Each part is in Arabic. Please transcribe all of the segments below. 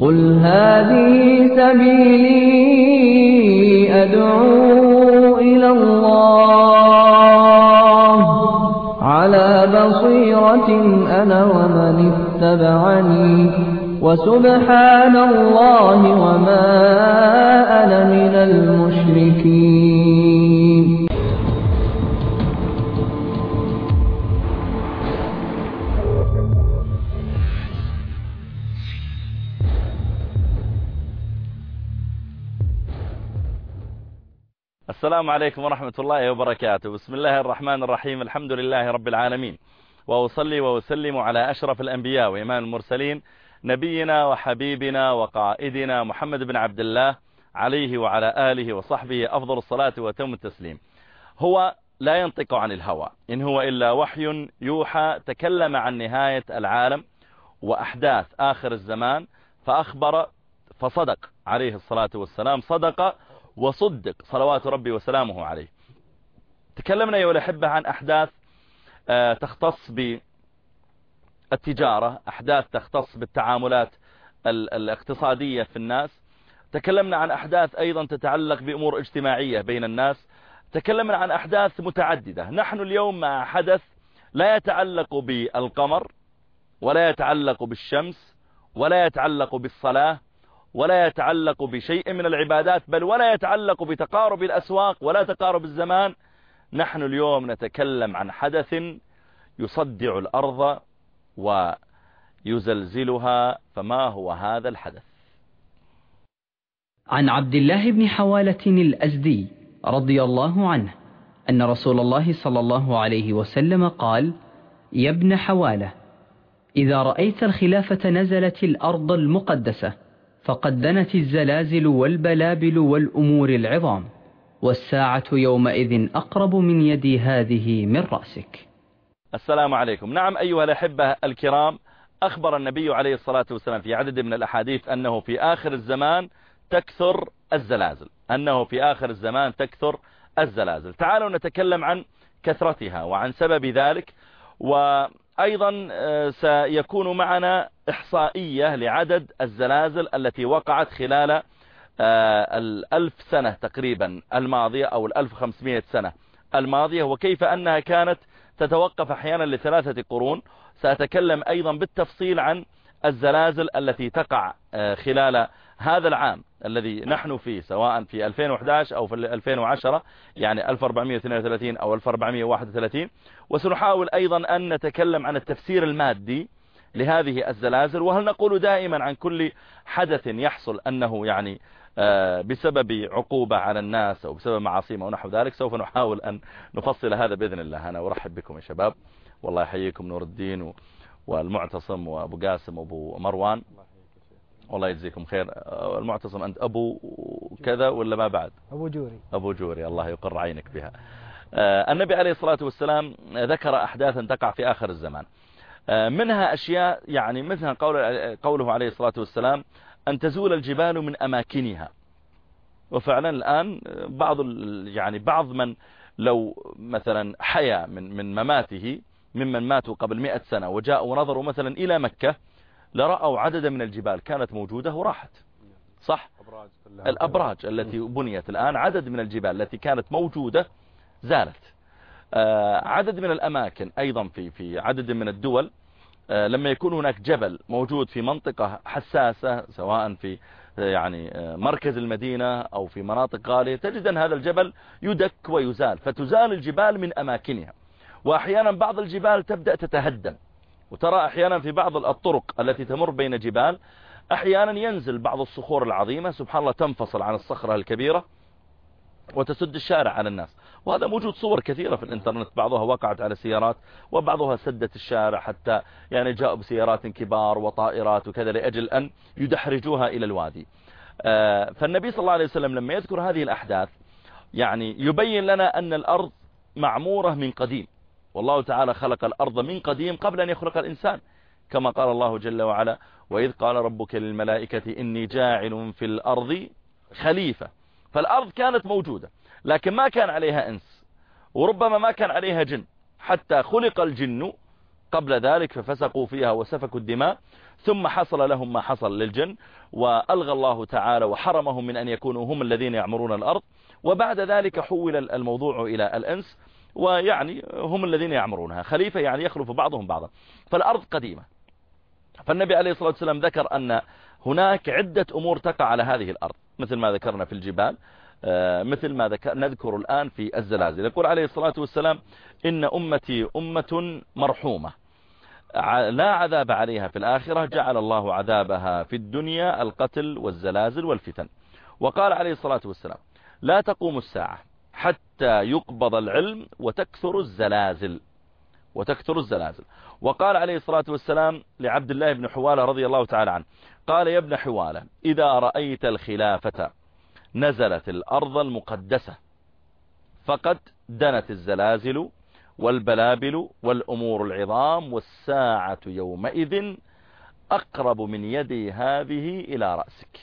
قل هذه سبيلي أدعو إلى الله على بصيرة أنا ومن اتبعني وسبحان الله وما أنا من المشركين. السلام عليكم ورحمة الله وبركاته. بسم الله الرحمن الرحيم. الحمد لله رب العالمين، وأصلي وأسلم على أشرف الأنبياء وإمام المرسلين نبينا وحبيبنا وقائدنا محمد بن عبد الله عليه وعلى آله وصحبه أفضل الصلاة وتم التسليم. هو لا ينطق عن الهوى، إن هو إلا وحي يوحى. تكلم عن نهاية العالم وأحداث آخر الزمان فأخبر فصدق عليه الصلاة والسلام، صدق وصدق صلوات ربي وسلامه عليه. تكلمنا يا الأحبة عن أحداث تختص بالتجارة، أحداث تختص بالتعاملات الاقتصادية في الناس. تكلمنا عن أحداث أيضا تتعلق بأمور اجتماعية بين الناس. تكلمنا عن أحداث متعددة. نحن اليوم مع حدث لا يتعلق بالقمر، ولا يتعلق بالشمس، ولا يتعلق بالصلاة، ولا يتعلق بشيء من العبادات، بل ولا يتعلق بتقارب الأسواق ولا تقارب الزمان. نحن اليوم نتكلم عن حدث يصدع الأرض ويزلزلها. فما هو هذا الحدث؟ عن عبد الله بن حوالة الأزدي رضي الله عنه أن رسول الله صلى الله عليه وسلم قال: يا ابن حوالة، إذا رأيت الخلافة نزلت الأرض المقدسة، فقد دنت الزلازل والبلابل والأمور العظام، والساعة يومئذ أقرب من يدي هذه من رأسك. السلام عليكم. نعم أيها الأحبة الكرام، أخبر النبي عليه الصلاة والسلام في عدد من الأحاديث أنه في آخر الزمان تكثر الزلازل، أنه في آخر الزمان تكثر الزلازل. تعالوا نتكلم عن كثرتها وعن سبب ذلك، وأيضا سيكون معنا إحصائية لعدد الزلازل التي وقعت خلال 1000 سنة تقريبا الماضية، أو 1500 سنة الماضية، وكيف أنها كانت تتوقف أحيانا ل3 قرون. سأتكلم أيضا بالتفصيل عن الزلازل التي تقع خلال هذا العام الذي نحن فيه، سواء في 2011 أو في 2010، يعني 1432 أو 1431. وسنحاول أيضا أن نتكلم عن التفسير المادي لهذه الزلازل، وهل نقول دائما عن كل حدث يحصل أنه يعني بسبب عقوبة على الناس أو بسبب معاصيهم أو نحو ذلك. سوف نحاول أن نفصل هذا بإذن الله. أنا أرحب بكم يا شباب، والله يحييكم نور الدين والمعتصم وأبو قاسم وأبو مروان، والله يجزيكم خير. المعتصم أنت أبو كذا ولا ما بعد؟ أبو جوري، الله يقر عينك بها. النبي عليه الصلاة والسلام ذكر أحداثا تقع في آخر الزمان، منها أشياء يعني مثل قوله عليه الصلاة والسلام أن تزول الجبال من أماكنها. وفعلا الآن بعض من لو مثلا حيا من مماته ممن ماتوا قبل 100 سنة وجاءوا ونظروا مثلا إلى مكة، لرأوا عددا من الجبال كانت موجودة وراحت. صح؟ الأبراج التي بنيت الآن، عدد من الجبال التي كانت موجودة زالت. عدد من الأماكن أيضا في عدد من الدول، لما يكون هناك جبل موجود في منطقة حساسة، سواء في يعني مركز المدينة أو في مناطق غالية، تجد أن هذا الجبل يدك ويزال، فتزال الجبال من أماكنها. وأحيانا بعض الجبال تبدأ تتهدم، وترى أحيانا في بعض الطرق التي تمر بين جبال أحيانا ينزل بعض الصخور العظيمة سبحان الله تنفصل عن الصخرة الكبيرة وتسد الشارع على الناس. وهذا موجود صور كثيرة في الانترنت، بعضها وقعت على سيارات وبعضها سدت الشارع، حتى يعني جاءوا بسيارات كبار وطائرات وكذا لأجل أن يدحرجوها إلى الوادي. فالنبي صلى الله عليه وسلم لما يذكر هذه الأحداث يعني يبين لنا أن الأرض معمورة من قديم، والله تعالى خلق الأرض من قديم قبل أن يخلق الإنسان، كما قال الله جل وعلا: وإذ قال ربك للملائكة إني جاعل في الأرض خليفة. فالأرض كانت موجودة لكن ما كان عليها إنس، وربما ما كان عليها جن، حتى خلق الجن قبل ذلك ففسقوا فيها وسفكوا الدماء، ثم حصل لهم ما حصل للجن وألغى الله تعالى وحرمهم من أن يكونوا هم الذين يعمرون الأرض، وبعد ذلك حول الموضوع إلى الإنس، ويعني هم الذين يعمرونها خليفة، يعني يخلف بعضهم بعضا. فالأرض قديمة. فالنبي عليه الصلاة والسلام ذكر أن هناك عدة أمور تقع على هذه الأرض، مثل ما ذكرنا في الجبال، مثل ما نذكر الآن في الزلازل. يقول عليه الصلاة والسلام: إن أمتي أمة مرحومة لا عذاب عليها في الآخرة، جعل الله عذابها في الدنيا القتل والزلازل والفتن. وقال عليه الصلاة والسلام: لا تقوم الساعة حتى يقبض العلم وتكثر الزلازل. وقال عليه الصلاة والسلام لعبد الله بن حوالة رضي الله تعالى عنه، قال: يا ابن حوالة، إذا رأيت الخلافة نزلت الأرض المقدسة، فقد دنت الزلازل والبلابل والأمور العظام، والساعة يومئذ أقرب من يدي هذه إلى رأسك.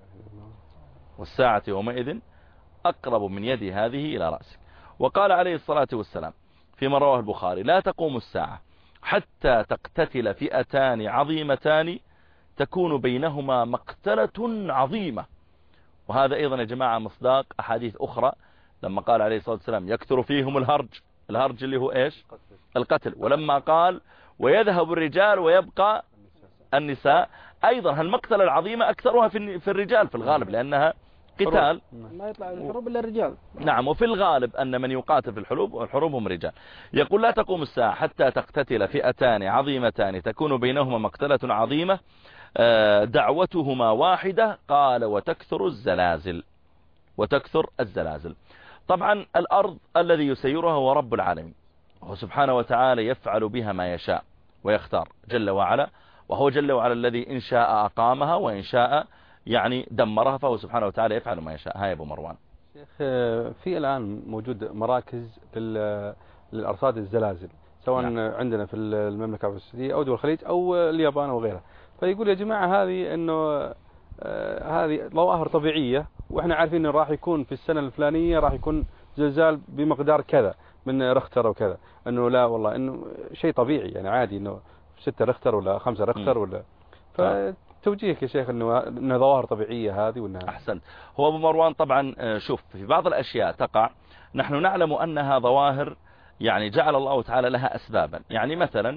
وقال عليه الصلاة والسلام فيما رواه البخاري: لا تقوم الساعة حتى تقتتل فئتان عظيمتان تكون بينهما مقتلة عظيمة. وهذا أيضا يا جماعة مصداق أحاديث أخرى، لما قال عليه الصلاة والسلام: يكثر فيهم الهرج اللي هو إيش؟ القتل. ولما قال: ويذهب الرجال ويبقى النساء، أيضا هالمقتلة العظيمة أكثرها في الرجال في الغالب، لأنها قتال، ما يطلع الحروب إلا الرجال. نعم، وفي الغالب أن من يقاتل في الحروب هم رجال. يقول: لا تقوم الساعة حتى تقتتل فئتان عظيمتان تكون بينهما مقتلة عظيمة دعوتهما واحدة. قال: وتكثر الزلازل. طبعا الأرض الذي يسيرها هو رب العالمين، وهو سبحانه وتعالى يفعل بها ما يشاء ويختار جل وعلا، وهو جل وعلا الذي إن شاء أقامها وإن شاء يعني دمرها، فهو سبحانه وتعالى يفعل ما يشاء. هاي أبو مروان. شيخ، في الآن موجود مراكز للأرصاد الزلازل، سواء عندنا في المملكة العربية السعودية أو دول الخليج أو اليابان وغيرها. فيقول يا جماعة هذه إنه هذه ظواهر طبيعية، وإحنا عارفين إنه راح يكون في السنة الفلانية راح يكون زلزال بمقدار كذا من رختر وكذا، إنه لا والله إنه شيء طبيعي يعني عادي، إنه 6 رختر ولا 5 رختر ولا. فتوجيهك يا شيخ إنه ظواهر طبيعية هذه وإنها. أحسنت. هو أبو مروان طبعا شوف، في بعض الأشياء تقع نحن نعلم أنها ظواهر يعني جعل الله تعالى لها أسبابا. يعني مثلا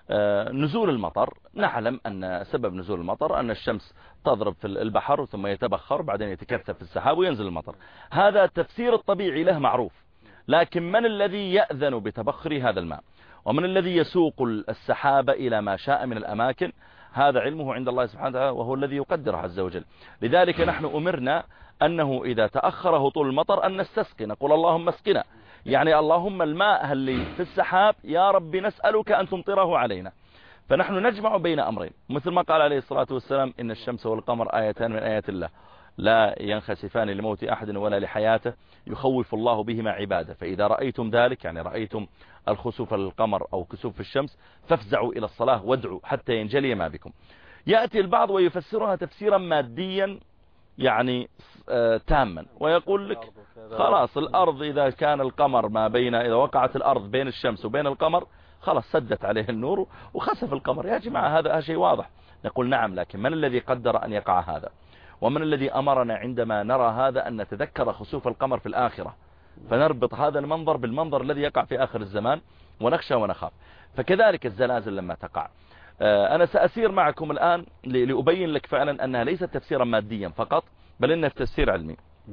نزول المطر، نعلم أن سبب نزول المطر أن الشمس تضرب في البحر ثم يتبخر بعدين يتكثف في السحاب وينزل المطر. هذا التفسير الطبيعي له معروف، لكن من الذي يأذن بتبخر هذا الماء؟ ومن الذي يسوق السحاب إلى ما شاء من الأماكن؟ هذا علمه عند الله سبحانه وتعالى، وهو الذي يقدره عز وجل. لذلك نحن أمرنا أنه إذا تأخر هطول المطر أن نستسقي، نقول اللهم اسقنا، يعني اللهم الماء اللي في السحاب يا رب نسألك أن تمطره علينا. فنحن نجمع بين أمرين، مثل ما قال عليه الصلاة والسلام: إن الشمس والقمر آيتان من آيات الله لا ينخسفان لموت أحد ولا لحياته يخوف الله بهما عباده، فإذا رأيتم ذلك، يعني رأيتم الخسوف للقمر أو كسوف الشمس، فافزعوا إلى الصلاة وادعوا حتى ينجلي ما بكم. يأتي البعض ويفسرها تفسيرا ماديا يعني تاما، ويقول لك خلاص الأرض إذا كان القمر إذا وقعت الأرض بين الشمس وبين القمر خلاص سدت عليه النور وخسف القمر. يا جماعة هذا شيء واضح. نقول نعم، لكن من الذي قدر أن يقع هذا؟ ومن الذي أمرنا عندما نرى هذا أن نتذكر خسوف القمر في الآخرة، فنربط هذا المنظر بالمنظر الذي يقع في آخر الزمان ونخشى ونخاف. فكذلك الزلازل لما تقع، أنا سأسير معكم الآن لأبين لك فعلا أنها ليست تفسيرا ماديا فقط، بل إنها تفسير علمي.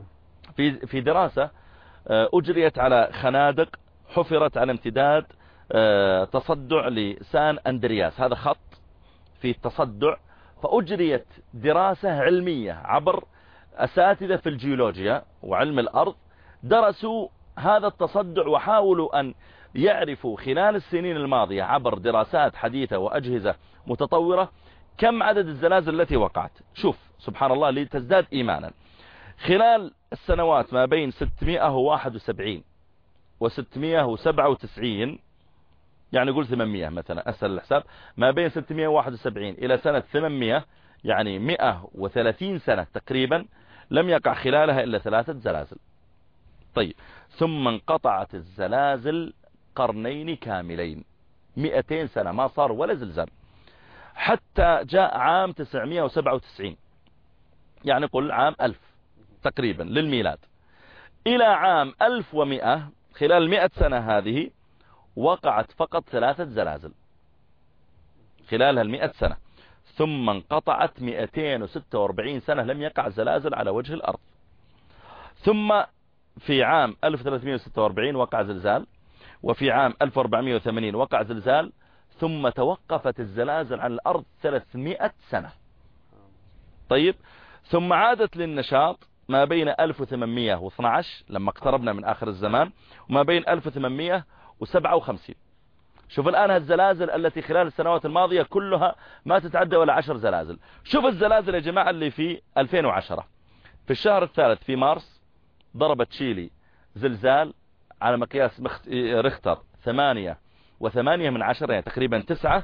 في دراسة أجريت على خنادق حفرت على امتداد تصدع لسان أندرياس، هذا خط في التصدع، فأجريت دراسة علمية عبر أساتذة في الجيولوجيا وعلم الأرض، درسوا هذا التصدع وحاولوا أن يعرفوا خلال السنين الماضية عبر دراسات حديثة وأجهزة متطورة كم عدد الزلازل التي وقعت. شوف سبحان الله لتزداد إيمانا، خلال السنوات ما بين 671 و697، يعني قول 800 مثلا أسهل الحساب، ما بين 671 إلى سنة 800 يعني 130 سنة تقريبا لم يقع خلالها إلا 3 زلازل. طيب ثم انقطعت الزلازل قرنين كاملين، 200 سنة ما صار ولا زلزال، حتى جاء عام 997 يعني قل عام 1000 تقريبا للميلاد، إلى عام 1100 خلال 100 سنة هذه وقعت فقط 3 زلازل خلال 100 سنة، ثم انقطعت 246 سنة لم يقع زلازل على وجه الأرض. ثم في عام 1346 وقع زلزال، وفي عام 1480 وقع زلزال، ثم توقفت الزلازل عن الأرض 300 سنة. طيب، ثم عادت للنشاط ما بين 1812 لما اقتربنا من آخر الزمان وما بين 1857. شوف الآن الزلازل التي خلال السنوات الماضية كلها ما تتعدى ولا 10 زلازل. شوف الزلازل يا جماعة اللي في 2010 في الشهر الثالث في مارس ضربت تشيلي زلزال على مقياس ريختر 8.8 يعني تقريبا 9،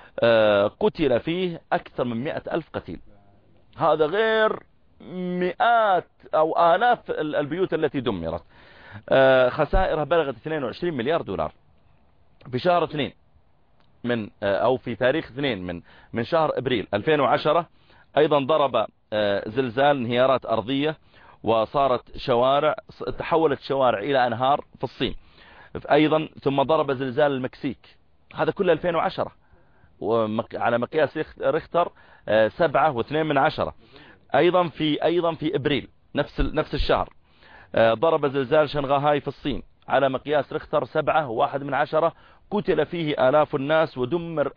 قتل فيه أكثر من 100,000 قتيل. هذا غير مئات أو آلاف البيوت التي دمرت. خسائرها بلغت 22 مليار دولار. في شهر 2 من أو في تاريخ 2 من شهر أبريل 2010 أيضا ضرب زلزال انهيارات أرضية، وصارت شوارع، تحولت شوارع إلى أنهار في الصين أيضا. ثم ضرب زلزال المكسيك، هذا كله 2010 على مقياس ريختر 7.2. أيضا في إبريل نفس الشهر ضرب زلزال شنغهاي في الصين على مقياس ريختر 7.1، قتل فيه آلاف الناس ودمر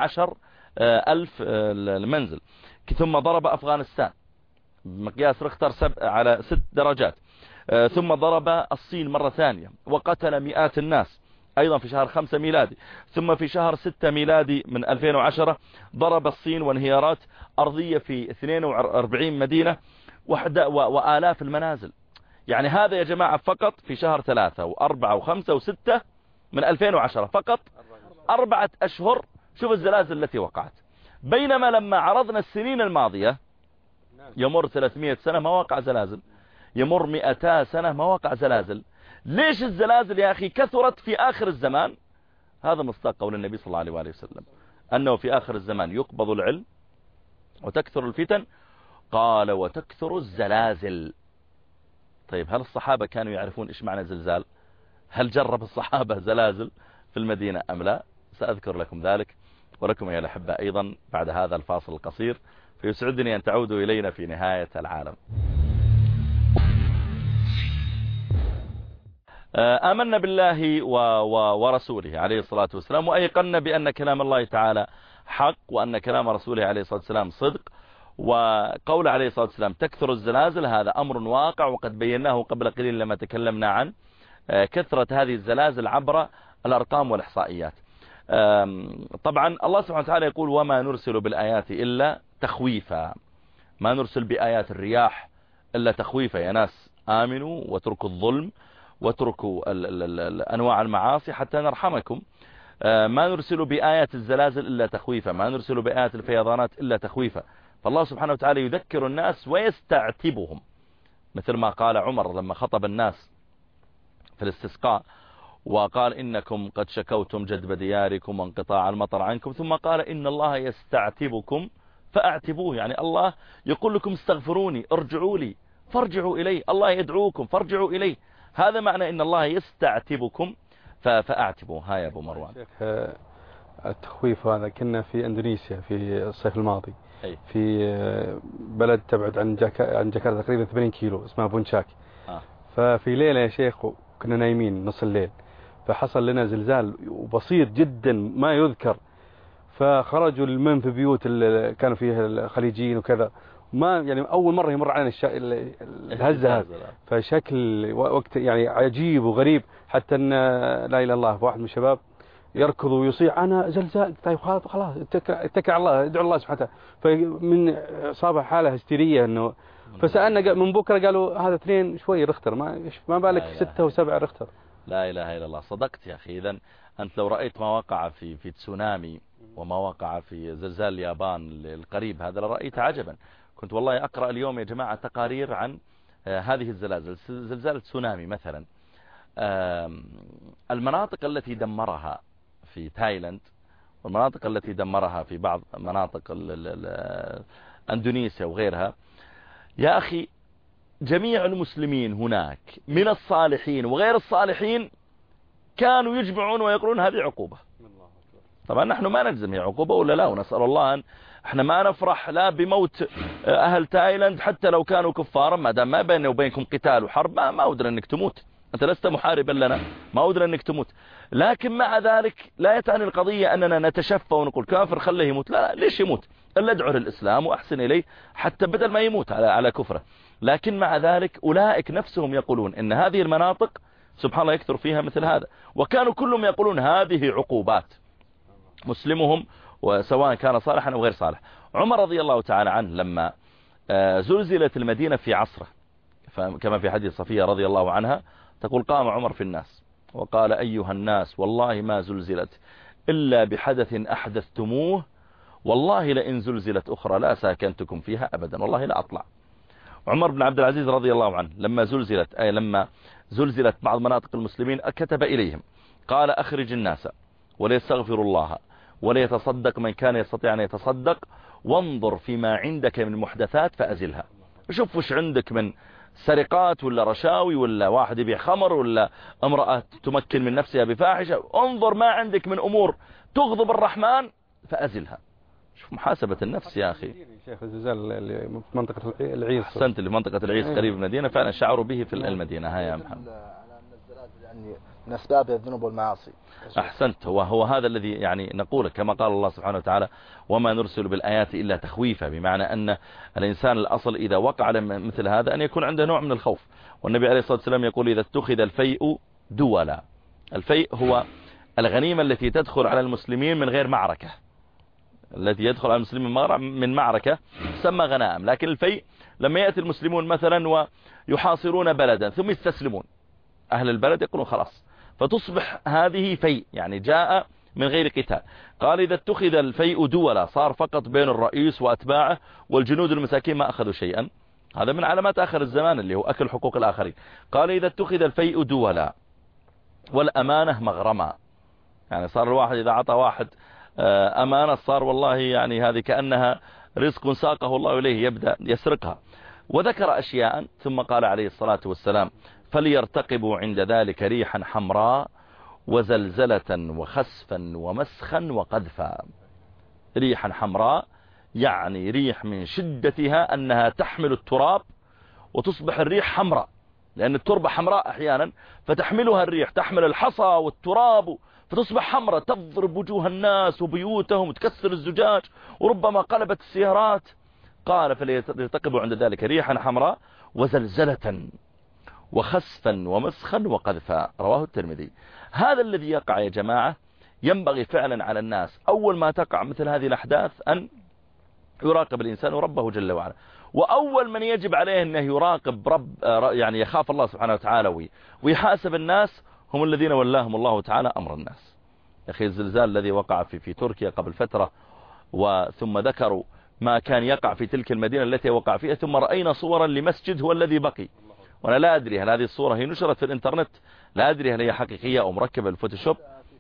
11,000 المنزل. ثم ضرب أفغانستان مقياس ريختر على 6 درجات. ثم ضرب الصين مرة ثانية وقتل مئات الناس أيضا في شهر 5 ميلادي. ثم في شهر 6 ميلادي من 2010 ضرب الصين وانهيارات أرضية في 42 مدينة وآلاف المنازل. يعني هذا يا جماعة فقط في شهر 3 و4 و5 و6 من 2010 فقط 4 أشهر. شوف الزلازل التي وقعت، بينما لما عرضنا السنين الماضية يمر 300 سنة ما وقع زلازل، يمر 200 سنة ما وقع زلازل. ليش الزلازل يا أخي كثرت في آخر الزمان؟ هذا مصداق قول النبي صلى الله عليه وآله وسلم أنه في آخر الزمان يقبض العلم وتكثر الفتن، قال وتكثر الزلازل. طيب، هل الصحابة كانوا يعرفون إيش معنى زلزال؟ هل جرب الصحابة زلازل في المدينة أم لا؟ سأذكر لكم ذلك ولكم يا الأحبة أيضا بعد هذا الفاصل القصير، فيسعدني أن تعودوا إلينا في نهاية العالم. آمنا بالله ورسوله عليه الصلاة والسلام، وأيقنا بأن كلام الله تعالى حق، وأن كلام رسوله عليه الصلاة والسلام صدق. وقول عليه الصلاة والسلام تكثر الزلازل هذا أمر واقع، وقد بيناه قبل قليل لما تكلمنا عن كثرة هذه الزلازل عبر الأرقام والإحصائيات. طبعا الله سبحانه وتعالى يقول وما نرسل بالآيات إلا تخويفا، ما نرسل بآيات الرياح إلا تخويفا. يا ناس آمنوا واتركوا الظلم واتركوا أنواع المعاصي حتى نرحمكم. ما نرسل بآيات الزلازل إلا تخويفا، ما نرسل بآيات الفيضانات إلا تخويفا. فالله سبحانه وتعالى يذكر الناس ويستعتبهم، مثل ما قال عمر لما خطب الناس في الاستسقاء وقال إنكم قد شكوتم جدب دياركم وانقطاع المطر عنكم، ثم قال إن الله يستعتبكم فأعتبوه. يعني الله يقول لكم استغفروني ارجعوا لي فارجعوا إليه، الله يدعوكم فارجعوا إليه. هذا معنى إن الله يستعتبكم فأعتبوه. هاي يا أبو مروان. التخويف هذا كنا في إندونيسيا في الصيف الماضي، أي. في بلد تبعد عن جاكرتا تقريبا 80 كيلو اسمها بونشاك. ففي ليلة يا شيخ كنا نايمين نص الليل، فحصل لنا زلزال بسيط جدا ما يذكر، فخرجوا المن في بيوت اللي كانوا فيها الخليجيين وكذا، ما يعني أول مرة يمر علينا الهزة هذا، فشكل وقت يعني عجيب وغريب، حتى أن لا إله إلا الله واحد من الشباب يركض ويصيح أنا زلزال. طيب خلاص اتكل على الله، ادعو الله سبحانه وتعالى. فمن صابه حالة هستيرية إنه، فسألنا من بكرة قالوا هذا 2 شوي ريختر، ما بالك 6 و7 ريختر. لا إله إلا الله. صدقت يا أخي. إذن أنت لو رأيت ما وقع في تسونامي وما وقع في زلزال اليابان القريب هذا لرأيت عجبا. كنت والله أقرأ اليوم يا جماعة تقارير عن هذه الزلازل، زلزال تسونامي مثلا، المناطق التي دمرها في تايلاند والمناطق التي دمرها في بعض مناطق اندونيسيا وغيرها، يا أخي جميع المسلمين هناك من الصالحين وغير الصالحين كانوا يجمعون ويقولون هذه عقوبة. طبعا نحن ما نجزم هي عقوبة ولا لا، ونسأل الله أن احنا ما نفرح لا بموت أهل تايلاند حتى لو كانوا كفارا، ما دام ما بيننا وبينكم قتال وحرب ما أودنا أنك تموت، أنت لست محاربا لنا، ما أودنا أنك تموت. لكن مع ذلك لا يتعني القضية أننا نتشفى ونقول كافر خليه يموت، لا ليش يموت؟ إلا ادعو للإسلام وأحسن إليه حتى بدل ما يموت على كفره. لكن مع ذلك أولئك نفسهم يقولون إن هذه المناطق سبحان الله يكثر فيها مثل هذا، وكانوا كلهم يقولون هذه عقوبات مسلمهم وسواء كان صالحا أو غير صالح. عمر رضي الله تعالى عنه لما زلزلت المدينة في عصره، كما في حديث صفية رضي الله عنها تقول قام عمر في الناس وقال أيها الناس والله ما زلزلت إلا بحدث أحدثتموه، والله لئن زلزلت أخرى لا ساكنتكم فيها أبدا، والله لا أطلع. عمر بن عبد العزيز رضي الله عنه لما زلزلت بعض مناطق المسلمين كتب إليهم قال أخرج الناس وليستغفروا الله وليتصدق من كان يستطيع أن يتصدق، وانظر فيما عندك من محدثات فأزلها. شوف وش عندك من سرقات ولا رشاوي ولا واحد يبيع خمر ولا امرأة تمكن من نفسها بفاحشة، انظر ما عندك من أمور تغضب الرحمن فأزلها. شوف محاسبة النفس يا أخي. شيخ الزلزال اللي في منطقة العيس، أحسنت، اللي في منطقة العيس قريب من المدينة فعلا شعروا به في المدينة. ها يا محمد، يعني من أسباب الذنوب والمعاصي. أحسنت، هو هذا الذي يعني نقول كما قال الله سبحانه وتعالى وما نرسل بالآيات إلا تخويفا، بمعنى أن الإنسان الأصل إذا وقع مثل هذا أن يكون عنده نوع من الخوف. والنبي عليه الصلاة والسلام يقول إذا اتخذ الفيء دولا، الفيء هو الغنيمة التي تدخل على المسلمين من غير معركة، التي يدخل على المسلمين من معركة تسمى غنائم. لكن الفيء لما يأتي المسلمون مثلا ويحاصرون بلدا ثم يستسلمون، أهل البلد يقولون خلاص، فتصبح هذه فيء يعني جاء من غير قتال. قال إذا اتخذ الفيء دولا صار فقط بين الرئيس وأتباعه والجنود المساكين ما أخذوا شيئا، هذا من علامات آخر الزمان اللي هو أكل حقوق الآخرين. قال إذا اتخذ الفيء دولا والأمانة مغرما، يعني صار الواحد إذا عطى واحد أمانة صار والله يعني هذه كأنها رزق ساقه الله إليه يبدأ يسرقها. وذكر أشياء ثم قال عليه الصلاة والسلام فليرتقبوا عند ذلك ريحا حمراء وزلزلة وخسفا ومسخا وقذفا. ريحا حمراء يعني ريح من شدتها أنها تحمل التراب وتصبح الريح حمراء، لأن التربة حمراء أحيانا فتحملها الريح، تحمل الحصى والتراب فتصبح حمراء تضرب وجوه الناس وبيوتهم وتكسر الزجاج وربما قلبت السيارات. قال فليرتقبوا عند ذلك ريحا حمراء وزلزلة وخسفا ومسخا وقذفا، رواه الترمذي. هذا الذي يقع يا جماعة ينبغي فعلا على الناس أول ما تقع مثل هذه الأحداث أن يراقب الإنسان ربه جل وعلا، وأول من يجب عليه أنه يراقب يعني يخاف الله سبحانه وتعالى ويحاسب الناس هم الذين ولاهم الله تعالى أمر الناس. يا أخي الزلزال الذي وقع في تركيا قبل فترة وثم ذكروا ما كان يقع في تلك المدينة التي وقع فيها، ثم رأينا صورا لمسجد هو الذي بقي، وأنا لا أدري هل هذه الصورة هي نشرت في الإنترنت، لا أدري هل هي حقيقية أو مركبة بالفوتوشوب.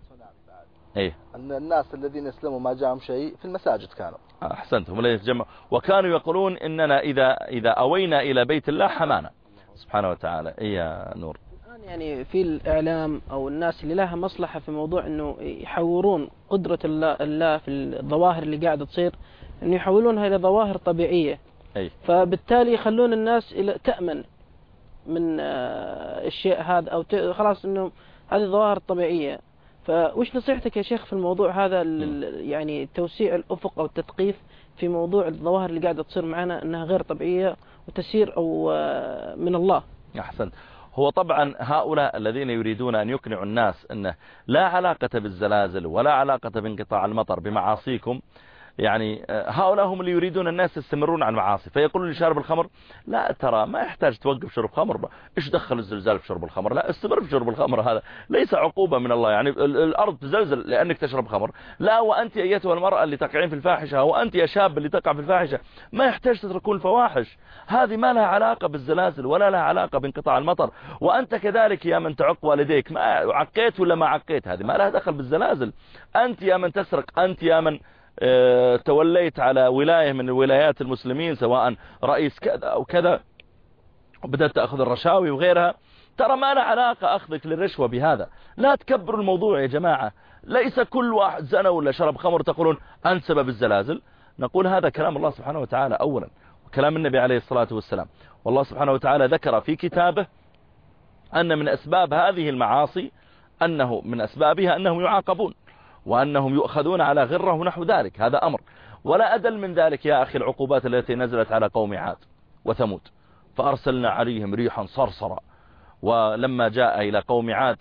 إيه؟ أن الناس الذين اسلموا ما جاءهم شيء في المساجد كانوا. أحسنتم، لا يتجمع، وكانوا يقولون إننا إذا أوينا إلى بيت الله حمانا سبحانه وتعالى. إيه يا نور؟ يعني في الإعلام أو الناس اللي لها مصلحة في موضوع إنه يحورون قدرة الله في الظواهر اللي قاعدة تصير، إنه يحولونها إلى ظواهر طبيعية. أي. فبالتالي يخلون الناس تأمن من الشيء هذا أو خلاص إنه هذه ظواهر طبيعية. فوش نصيحتك يا شيخ في الموضوع هذا يعني توسيع الأفق أو التثقيف في موضوع الظواهر اللي قاعدة تصير معنا أنها غير طبيعية وتسير أو من الله؟ أحسنت. هو طبعا هؤلاء الذين يريدون أن يقنعوا الناس أنه لا علاقة بالزلازل ولا علاقة بانقطاع المطر بمعاصيكم، يعني هؤلاء هم اللي يريدون الناس يستمرون على المعاصي، فيقولون لشارب الخمر لا ترى ما يحتاج توقف شرب خمر، ايش دخل الزلزال في شرب الخمر؟ لا، استمر في شرب الخمر، هذا ليس عقوبة من الله، يعني الأرض تزلزل لأنك تشرب خمر؟ لا، وأنت أيتها المرأة اللي تقعين في الفاحشة، وأنت يا شاب اللي تقع في الفاحشة، ما يحتاج تتركون الفواحش، هذه ما لها علاقة بالزلازل ولا لها علاقة بانقطاع المطر. وأنت كذلك يا من تعق والديك، ما عقيت ولا ما عقيت، هذه ما لها دخل بالزلازل. أنت يا من تسرق، أنت يا من توليت على ولاية من ولايات المسلمين سواء رئيس كذا أو كذا وبدأت تأخذ الرشاوي وغيرها، ترى ما له علاقة أخذك للرشوة بهذا. لا تكبروا الموضوع يا جماعة، ليس كل واحد زنى ولا شرب خمر تقولون أنت سبب الزلازل. نقول هذا كلام الله سبحانه وتعالى أولا، وكلام النبي عليه الصلاة والسلام، والله سبحانه وتعالى ذكر في كتابه أن من أسباب هذه المعاصي أنه من أسبابها أنهم يعاقبون وأنهم يؤخذون على غرة ونحو ذلك، هذا أمر. ولا أدل من ذلك يا أخي العقوبات التي نزلت على قوم عاد وثمود، فأرسلنا عليهم ريحا صرصرا. ولما جاء إلى قوم عاد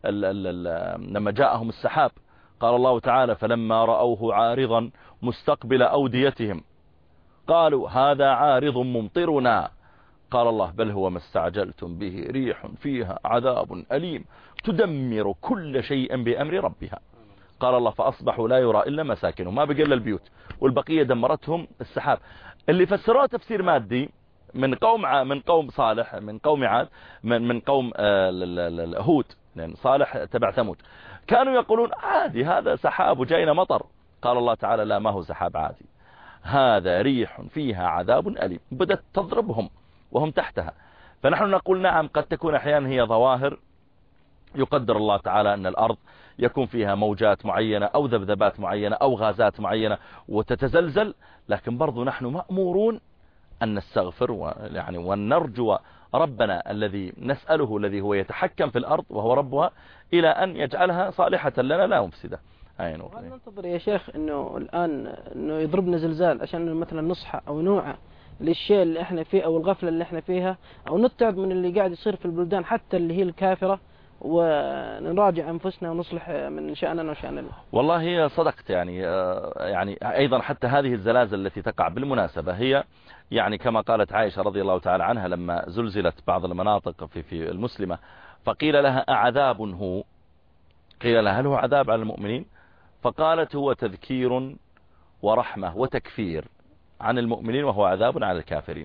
لما جاءهم السحاب قال الله تعالى فلما رأوه عارضا مستقبل أوديتهم قالوا هذا عارض ممطرنا، قال الله بل هو ما استعجلتم به ريح فيها عذاب أليم تدمر كل شيء بأمر ربها. قال الله فأصبحوا لا يرى إلا مساكنهم، ما بقى إلا البيوت، والبقية دمرتهم السحاب. اللي فسروه تفسير مادي من قوم صالح، من قوم عاد، من قوم هود، لأن صالح تبع ثمود، كانوا يقولون عادي هذا سحاب وجاينا مطر. قال الله تعالى لا، ما هو سحاب عادي، هذا ريح فيها عذاب أليم، بدأت تضربهم وهم تحتها. فنحن نقول نعم قد تكون أحيانا هي ظواهر يقدر الله تعالى أن الأرض يكون فيها موجات معينة أو ذبذبات معينة أو غازات معينة وتتزلزل، لكن برضو نحن مأمورون أن نستغفر وأن نرجو ربنا الذي نسأله الذي هو يتحكم في الأرض وهو ربها إلى أن يجعلها صالحة لنا لا مفسدة. هل ننتظر يا شيخ أنه الآن أنه يضربنا زلزال عشان مثلا نصحى أو نوعى للشيء اللي احنا فيه أو الغفلة اللي احنا فيها، أو نبتعد من اللي قاعد يصير في البلدان حتى اللي هي الكافرة ونراجع أنفسنا ونصلح من شأننا وشأننا؟ والله هي صدقت، يعني أيضا حتى هذه الزلازل التي تقع بالمناسبة هي يعني كما قالت عائشة رضي الله تعالى عنها لما زلزلت بعض المناطق في المسلمة فقيل لها أعذاب هو، قيل لها هل هو عذاب على المؤمنين؟ فقالت هو تذكير ورحمة وتكفير عن المؤمنين وهو عذاب على الكافرين.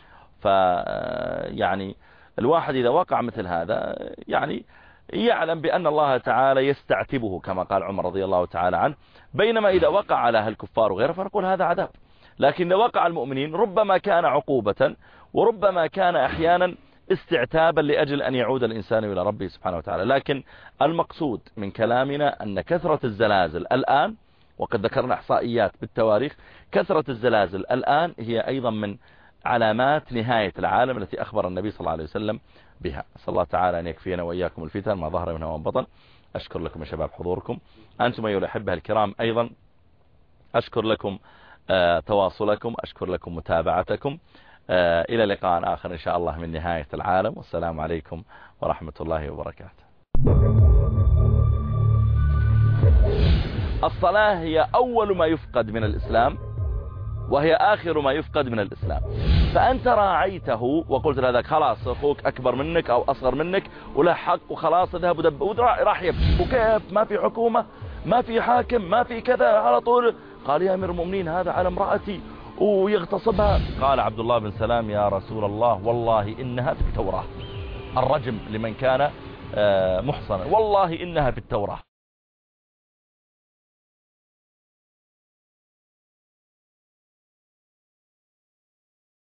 يعني الواحد إذا وقع مثل هذا يعني يعلم بأن الله تعالى يستعتبه كما قال عمر رضي الله تعالى عنه، بينما إذا وقع على أهل الكفار وغيره فنقول هذا عذاب. لكن إذا وقع المؤمنين ربما كان عقوبة وربما كان أحيانا استعتابا لأجل أن يعود الإنسان إلى ربه سبحانه وتعالى. لكن المقصود من كلامنا أن كثرة الزلازل الآن، وقد ذكرنا إحصائيات بالتواريخ، كثرة الزلازل الآن هي أيضا من علامات نهاية العالم التي أخبر النبي صلى الله عليه وسلم بها. أسأل الله تعالى أن يكفينا وإياكم الفتن ما ظهر منها وما بطن. أشكر لكم يا شباب حضوركم، أنتم أيها الأحبة الكرام أيضا أشكر لكم تواصلكم، أشكر لكم متابعتكم. إلى لقاء آخر إن شاء الله من نهاية العالم، والسلام عليكم ورحمة الله وبركاته. الصلاة هي أول ما يفقد من الإسلام وهي آخر ما يفقد من الإسلام. فأنت راعيته وقلت لهذاك خلاص أخوك أكبر منك أو أصغر منك وله حق وخلاص اذهب ودب وراح يبكي، وكيف ما في حكومة ما في حاكم ما في كذا على طول؟ قال يا أمير المؤمنين هذا على امرأتي ويغتصبها. قال عبد الله بن سلام يا رسول الله والله إنها في التوراة، الرجم لمن كان محصنا والله إنها في التوراة.